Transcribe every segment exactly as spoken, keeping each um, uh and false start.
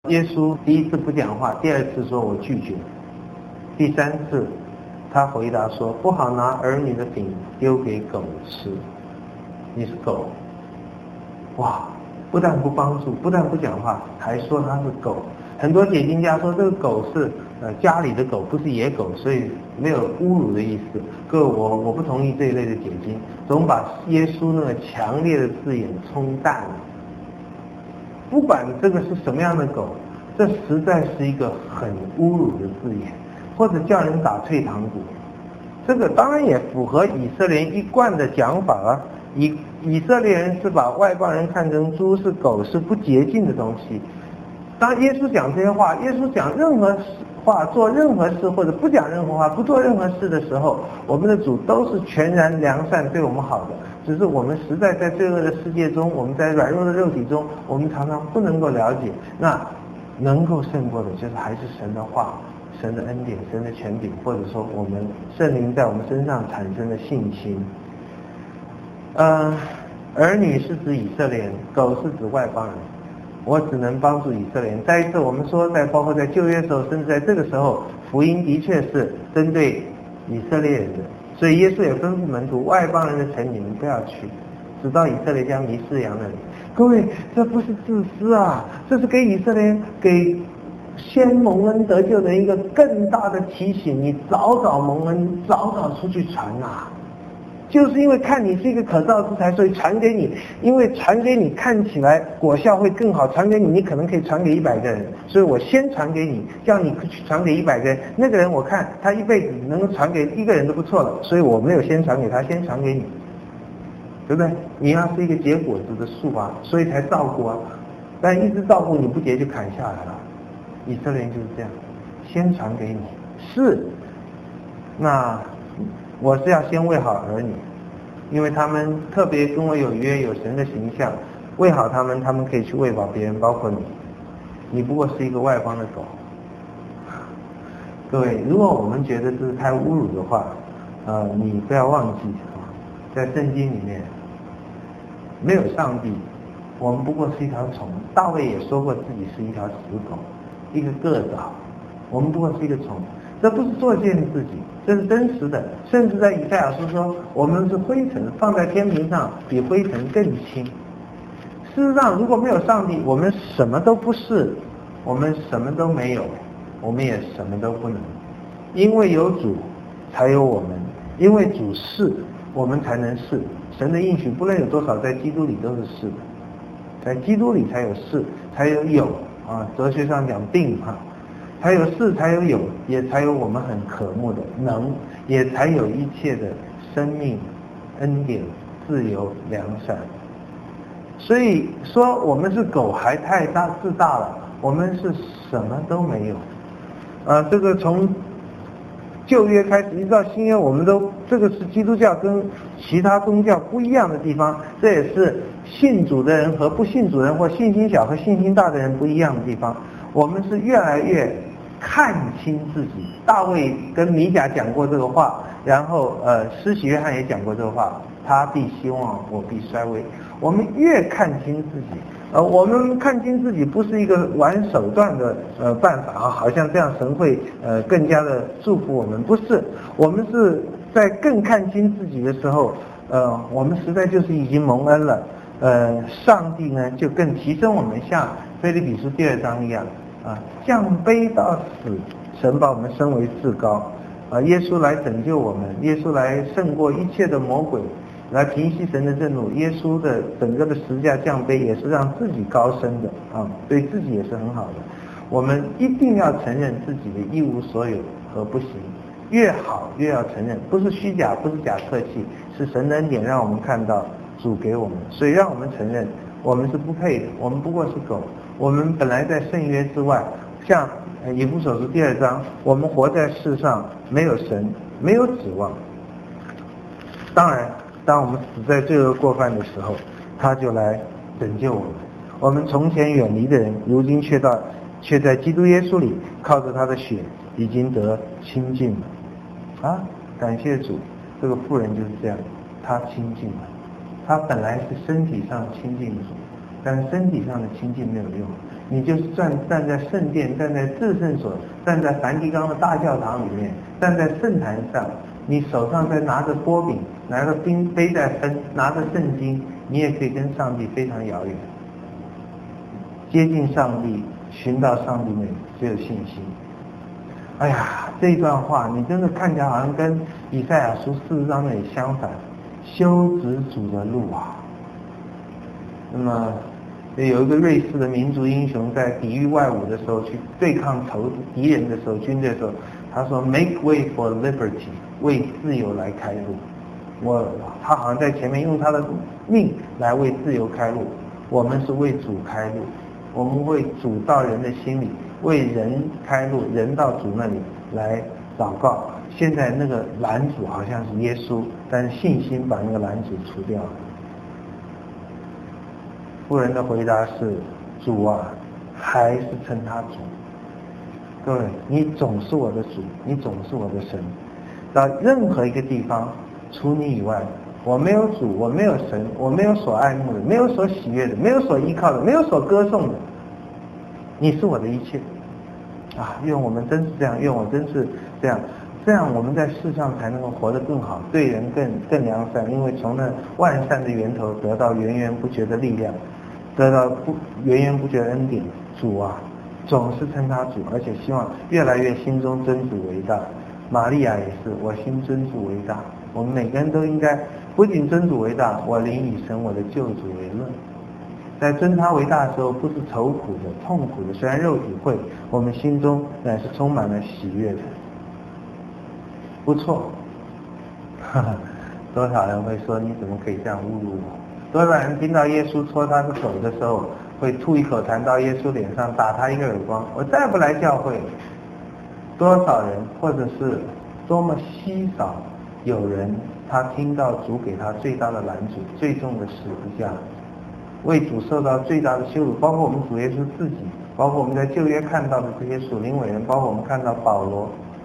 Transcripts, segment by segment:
耶稣第一次不讲话，第二次说我拒绝，第三次他回答说不好拿儿女的饼丢给狗吃，你是狗。哇，不但不帮助，不但不讲话，还说他是狗。很多解经家说这个狗是呃家里的狗，不是野狗，所以没有侮辱的意思。各位，我我不同意这一类的解经，总把耶稣那个强烈的字眼冲淡了。不管这个是什么样的狗，这实在是一个很侮辱的字眼，或者叫人打退堂鼓。这个当然也符合以色列人一贯的讲法啊。以以色列人是把外邦人看成猪是狗是不洁净的东西。当耶稣讲这些话，耶稣讲任何话做任何事，或者不讲任何话不做任何事的时候，我们的主都是全然良善对我们好的。只是我们实在在罪恶的世界中，我们在软弱的肉体中，我们常常不能够了解。那能够胜过的就是还是神的话，神的恩典，神的权柄，或者说我们圣灵在我们身上产生的信心。呃，儿女是指以色列人，狗是指外邦人。我只能帮助以色列人。再一次，我们说在包括在旧约的时候，甚至在这个时候，福音的确是针对以色列人的。所以耶稣也吩咐门徒，外邦人的城你们不要去，直到以色列将迷失羊那里。各位，这不是自私啊，这是给以色列人，给先蒙恩得救的一个更大的提醒。你早早蒙恩，早早出去传啊！就是因为看你是一个可造之材，所以传给你，因为传给你看起来果效会更好，传给你你可能可以传给一百个人，所以我先传给你，叫你去传给一百个人，那个人我看他一辈子能够传给一个人都不错了，所以我没有先传给他，先传给你，对不对？你要是一个结果子的树啊，所以才照顾啊，但一直照顾你不结就砍下来了。以色列人就是这样，先传给你，是那我是要先喂好儿女，因为他们特别跟我有约，有神的形象，喂好他们，他们可以去喂饱别人，包括你。你不过是一个外邦的狗。各位，如果我们觉得这是太侮辱的话，呃，你不要忘记啊，在圣经里面没有上帝，我们不过是一条虫。大卫也说过自己是一条死狗，一个个子好，我们不过是一个虫。这不是作践自己，这是真实的。甚至在以赛亚书说，我们是灰尘，放在天平上比灰尘更轻。事实上，如果没有上帝，我们什么都不是，我们什么都没有，我们也什么都不能。因为有主，才有我们；因为主是，我们才能是。神的应许不论有多少，在基督里都是是的，在基督里才有是，才有有啊。哲学上讲定哈。才有是，才有有，也才有我们很渴慕的能，也才有一切的生命、恩典、自由、良善。所以说我们是狗还太大自大了，我们是什么都没有。啊，这个从旧约开始一直到新约，我们都这个是基督教跟其他宗教不一样的地方，这也是信主的人和不信主的人，或信心小和信心大的人不一样的地方。我们是越来越看清自己。大卫跟米甲讲过这个话，然后呃，施洗约翰也讲过这个话，他必希望，我必衰微。我们越看清自己，呃，我们看清自己不是一个玩手段的呃办法啊，好像这样神会呃更加的祝福我们，不是。我们是在更看清自己的时候，呃，我们实在就是已经蒙恩了。呃，上帝呢就更提升我们，像腓立比书第二章一样。啊，降卑到死，神把我们升为至高。啊，耶稣来拯救我们，耶稣来胜过一切的魔鬼，来平息神的震怒。耶稣的整个的十字架降卑，也是让自己高升的啊，对自己也是很好的。我们一定要承认自己的一无所有和不行，越好越要承认，不是虚假，不是假客气，是神的恩典让我们看到主给我们，所以让我们承认我们是不配的，我们不过是狗。我们本来在圣约之外，像以弗所书第二章，我们活在世上没有神，没有指望。当然，当我们死在罪恶过犯的时候，他就来拯救我们。我们从前远离的人，如今却到却在基督耶稣里，靠着他的血已经得亲近了。啊，感谢主，这个妇人就是这样，她亲近了。她本来是身体上亲近主，但身体上的亲近没有用， 你就是站站在圣殿，站在至圣所，站在梵蒂冈的大教堂里面，站在圣坛上，你手上在拿着波饼，拿着冰杯在分，拿着圣经，你也可以跟上帝非常遥远。接近上帝，寻到上帝那里，只有信心。哎呀，这一段话你真的看起来好像跟以赛亚书四十章那里相反，修直主的路啊。那么有一个瑞士的民族英雄在抵御外侮的时候，去对抗仇敌人的时候，军队的时候，他说 make way for liberty， 为自由来开路。我他好像在前面用他的命来为自由开路，我们是为主开路，我们为主到人的心里，为人开路，人到主那里来祷告。现在那个拦阻好像是耶稣，但是信心把那个拦阻除掉了。妇人的回答是：主啊，还是称他主。各位，你总是我的主，你总是我的神。到任何一个地方，除你以外，我没有主，我没有神，我没有所爱慕的，没有所喜悦的，没有所依靠的，没有所歌颂的。你是我的一切啊！愿我们真是这样，愿我真是这样，这样我们在世上才能够活得更好，对人更更良善，因为从那万善的源头得到源源不绝的力量，得到不源源不绝的恩典。主啊，总是称他主，而且希望越来越心中尊主为大。玛利亚也是，我心尊主为大。我们每个人都应该不仅尊主为大，我灵以神我的救主为乐。在尊他为大的时候，不是愁苦的、痛苦的，虽然肉体会，我们心中乃是充满了喜悦的。不错，哈哈，多少人会说你怎么可以这样侮辱我？多少人听到耶稣搓他的手的时候，会吐一口痰到耶稣脸上，打他一个耳光，我再不来教会了。多少人，或者是多么稀少有人，他听到主给他最大的拦阻、最重的十字架，为主受到最大的羞辱，包括我们主耶稣自己，包括我们在旧约看到的这些属灵伟人，包括我们看到保罗，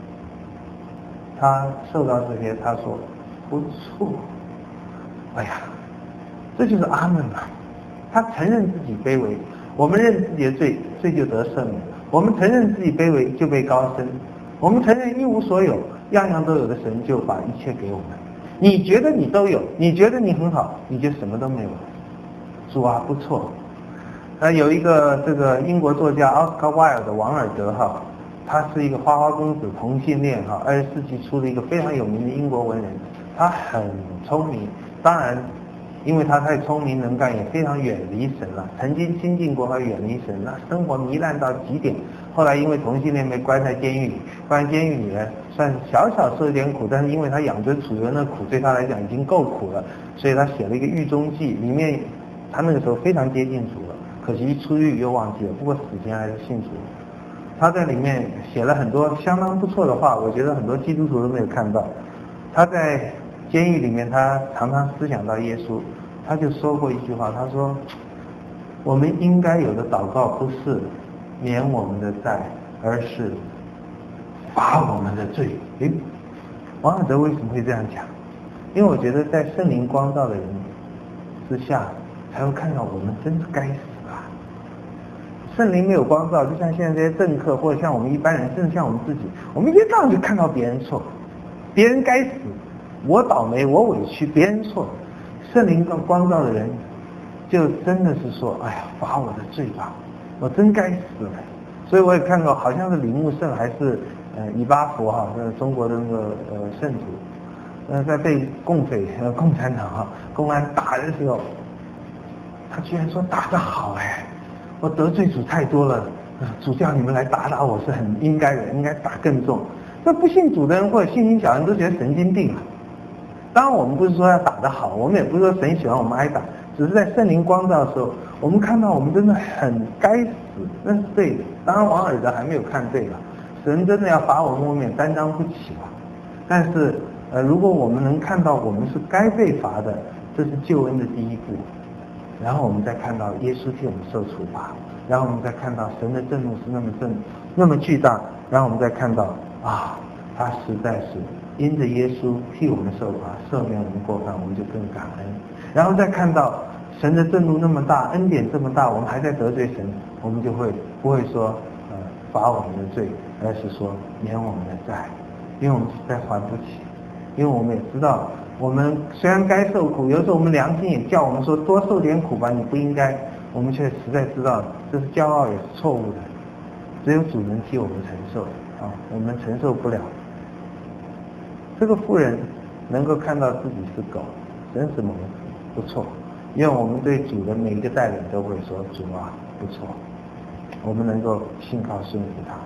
他受到这些，他说不错。哎呀，这就是阿门嘛！他承认自己卑微，我们认自己的罪，罪就得赦免；我们承认自己卑微，就被高升；我们承认一无所有，样样都有的神就把一切给我们。你觉得你都有，你觉得你很好，你就什么都没有。主啊，不错。呃，有一个这个英国作家奥斯卡·威尔的王尔德哈，他是一个花花公子，同性恋哈，二十世纪初的一个非常有名的英国文人，他很聪明，当然。因为他太聪明能干，也非常远离神了。曾经亲近过，他远离神，那生活糜烂到极点。后来因为同性恋被关在监狱里，关在监狱里呢，算小小受一点苦，但是因为他养尊处优那苦，对他来讲已经够苦了，所以他写了一个狱中记，里面他那个时候非常接近主了，可惜一出狱又忘记了，不过死前还是信主。他在里面写了很多相当不错的话，我觉得很多基督徒都没有看到。他在监狱里面，他常常思想到耶稣，他就说过一句话，他说：“我们应该有的祷告不是免我们的债，而是罚我们的罪。”诶，王尔德为什么会这样讲？因为我觉得在圣灵光照的人之下，才会看到我们真是该死啊！圣灵没有光照，就像现在这些政客，或者像我们一般人，甚至像我们自己，我们一天到晚就看到别人错，别人该死。我倒霉，我委屈，别人错。圣灵光照的人，就真的是说，哎呀，罚我的罪吧，我真该死了。所以我也看到，好像是李木胜还是呃以巴佛哈，呃中国的那个呃圣徒，呃在被共匪呃共产党哈公安打的时候，他居然说打得好哎，我得罪主太多了，主叫你们来打打我是很应该的，应该打更重。那不信主的人或者信心小人都觉得神经病啊。当然我们不是说要打得好，我们也不是说神喜欢我们挨打，只是在圣灵光照的时候，我们看到我们真的很该死，那是对的。当然王尔德还没有看对了，神真的要罚我们，我们也担当不起了。但是呃，如果我们能看到我们是该被罚的，这是救恩的第一步。然后我们再看到耶稣替我们受处罚，然后我们再看到神的震怒是那么震那么巨大，然后我们再看到啊，他实在是因着耶稣替我们受罚，赦免我们过犯，我们就更感恩。然后再看到神的震怒那么大，恩典这么大，我们还在得罪神，我们就会不会说呃罚我们的罪，而是说免我们的债，因为我们实在还不起，因为我们也知道，我们虽然该受苦，有时候我们良心也叫我们说多受点苦吧，你不应该，我们却实在知道这是骄傲，也是错误的，只有主能替我们承受啊，我们承受不了。这个妇人能够看到自己是狗，真是蒙福，不错。因为我们对主的每一个带领都会说主啊不错，我们能够信靠顺服他。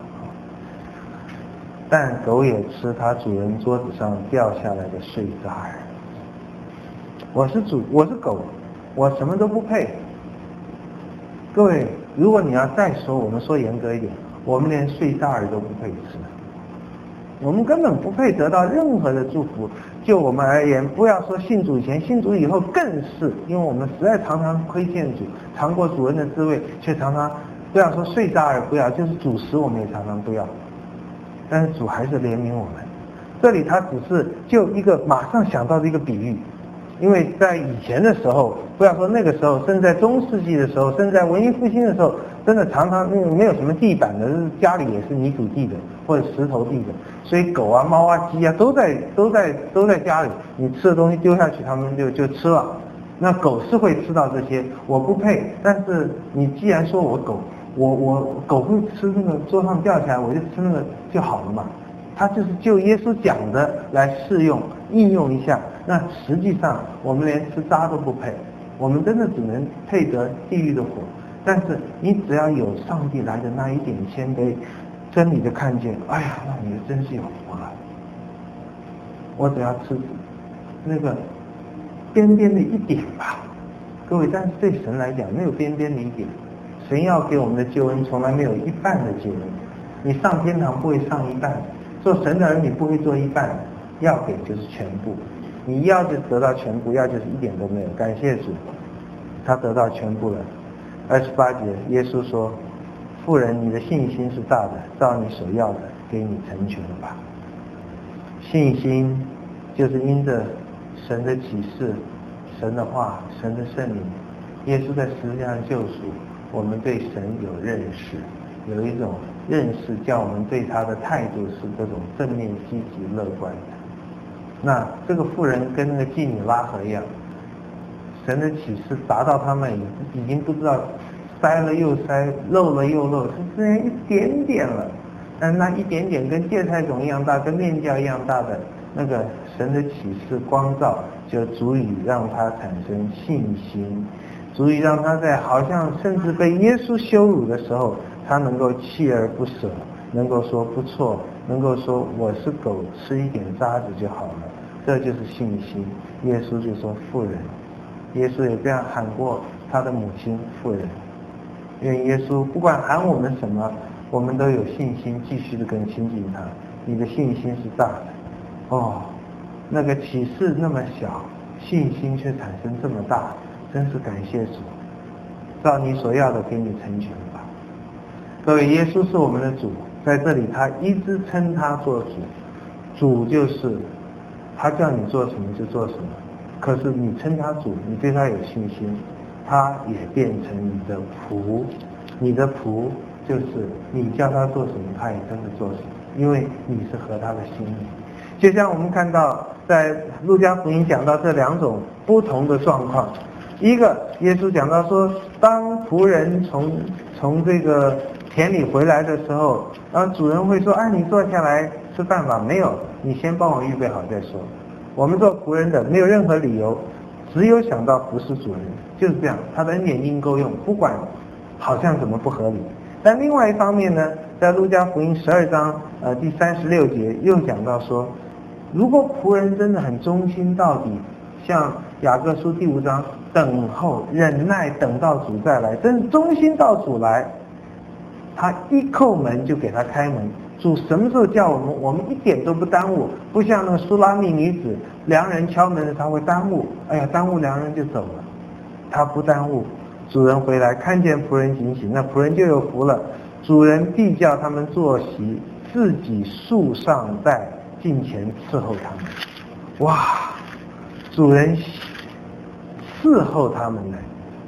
但狗也吃它主人桌子上掉下来的碎渣儿。我是主，我是狗，我什么都不配。各位，如果你要再说，我们说严格一点，我们连碎渣儿都不配吃，我们根本不配得到任何的祝福。就我们而言，不要说信主以前，信主以后更是，因为我们实在常常亏欠主，尝过主恩的滋味，却常常不要说碎渣儿不要，就是主食我们也常常不要。但是主还是怜悯我们。这里他只是就一个马上想到的一个比喻，因为在以前的时候，不要说那个时候，甚至在中世纪的时候，甚至在文艺复兴的时候，真的常常因为没有什么地板的，家里也是泥土地的或者石头地的，所以狗啊、猫啊、鸡啊都在都在都在家里，你吃的东西丢下去，它们就就吃了。那狗是会吃到这些，我不配。但是你既然说我狗，我我狗会吃那个桌上掉下来，我就吃那个就好了嘛。它就是就耶稣讲的来适用应用一下。那实际上我们连吃渣都不配，我们真的只能配得地狱的火。但是你只要有上帝来的那一点谦卑，真理的看见，哎呀，那你真是有福了。我只要吃那个边边的一点吧，各位，但是对神来讲没有边边的一点，神要给我们的救恩从来没有一半的救恩，你上天堂不会上一半，做神的儿女不会做一半，要给就是全部，你要就得到全部，要就是一点都没有。感谢主，他得到全部了。二十八节，耶稣说：“妇人，你的信心是大的，照你所要的，给你成全了吧。”信心就是因着神的启示、神的话、神的圣灵，耶稣在十字架上救赎，我们对神有认识，有一种认识，叫我们对他的态度是这种正面、积极、乐观的。那这个妇人跟那个妓女拉合一样，神的启示达到他们已经不知道塞了又塞，漏了又漏，是只有一点点了。但是那一点点跟芥菜种一样大，跟面酵一样大的那个神的启示光照，就足以让他产生信心，足以让他在好像甚至被耶稣羞辱的时候，他能够锲而不舍，能够说不错，能够说我是狗，吃一点渣子就好了，这就是信心。耶稣就说妇人，耶稣也这样喊过他的母亲妇人。因为耶稣不管喊我们什么，我们都有信心继续的更亲近他。你的信心是大的哦，那个启示那么小，信心却产生这么大，真是感谢主。照你所要的给你成全吧。各位，耶稣是我们的主，在这里他一直称他做主，主就是他叫你做什么就做什么，可是你称他主，你对他有信心，他也变成你的仆，你的仆就是你叫他做什么他也跟着做什么，因为你是合他的心意。就像我们看到在路加福音讲到这两种不同的状况，一个耶稣讲到说，当仆人从从这个田里回来的时候，然后主人会说，哎，你坐下来吃饭吧。没有，你先帮我预备好再说。我们做仆人的没有任何理由，只有想到服侍主人，就是这样，他的恩典应够用，不管好像怎么不合理。但另外一方面呢，在路加福音十二章呃第三十六节又讲到说，如果仆人真的很忠心到底，像雅各书第五章，等候忍耐等到主再来，真是忠心到主来，他一叩门就给他开门，主什么时候叫我们，我们一点都不耽误，不像那个苏拉密女子，良人敲门的他会耽误，哎呀，耽误良人就走了，他不耽误。主人回来看见仆人警醒，那仆人就有福了。主人必叫他们坐席，自己束上带，近前伺候他们。哇，主人伺候他们呢，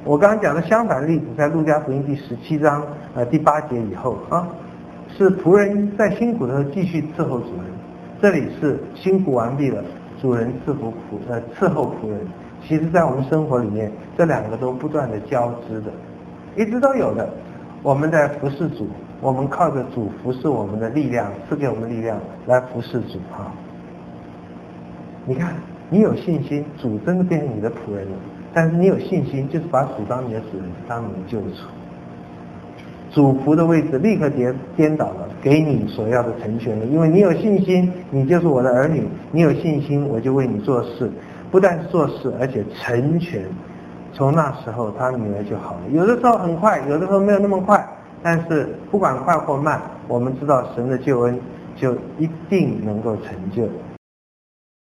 我刚刚讲的相反例子，在路加福音第十七章呃第八节以后啊，是仆人在辛苦的时候继续伺候主人，这里是辛苦完毕了，主人伺候仆呃伺候仆人。其实在我们生活里面，这两个都不断的交织的，一直都有的。我们在服侍主，我们靠着主服侍我们的力量，赐给我们力量来服侍主啊。你看，你有信心，主真的变成你的仆人了。但是你有信心，就是把主当你的主人，当你的救主。主仆的位置立刻颠颠倒了，给你所要的成全了。因为你有信心，你就是我的儿女；你有信心，我就为你做事。不但是做事，而且成全。从那时候，他女儿就好了。有的时候很快，有的时候没有那么快。但是不管快或慢，我们知道神的救恩就一定能够成就。